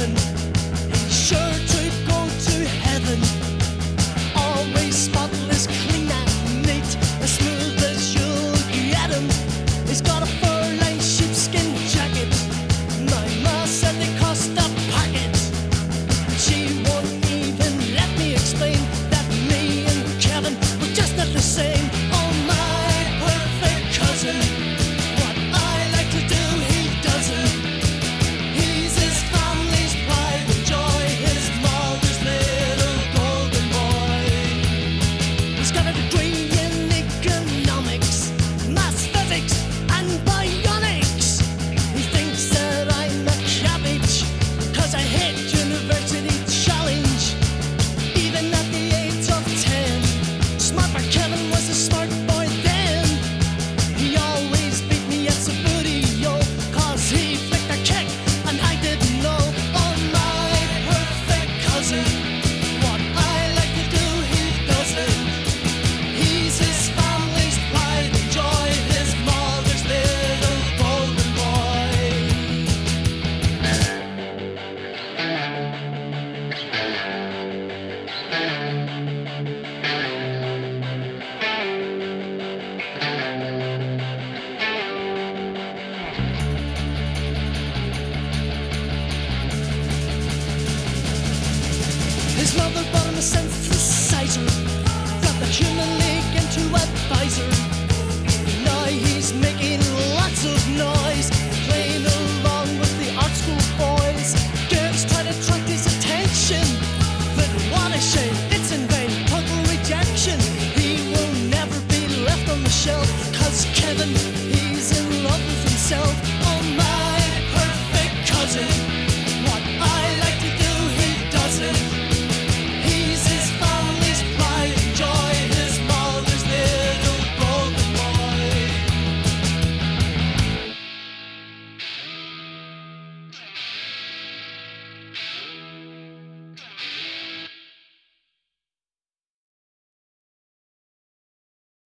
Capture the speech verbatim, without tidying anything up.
Kevin. He's sure to go to heaven. Always spotless, clean and neat, as smooth as you'll get him. He's got a fur-lined sheepskin jacket. My ma said they cost a packet. She won't even let me explain that me and Kevin were just not the same. Oh, my perfect cousin. What I like to do, he doesn't. He's his family's pride and joy, his mother's little golden boy. He's got a degree in economics, maths, physics, and bionics. He thinks that I'm a cabbage, cause I hate university challenge. Even at the age of ten, smart boy Kevin was a smart boy then. He always beat me at Subbuteo, cause he flicked a kick and I didn't know. Oh, my perfect cousin. What I like to do, he doesn't. He's his family's pride and joy, his mother's little golden boy. His mother bought him a synthesizer, got the human league into advisor. Now he's making lots of noise, playing along with the art school boys. Girls try to attract his attention, but what a shame, it's in vain, total rejection. He will never be left on the shelf, cause Kevin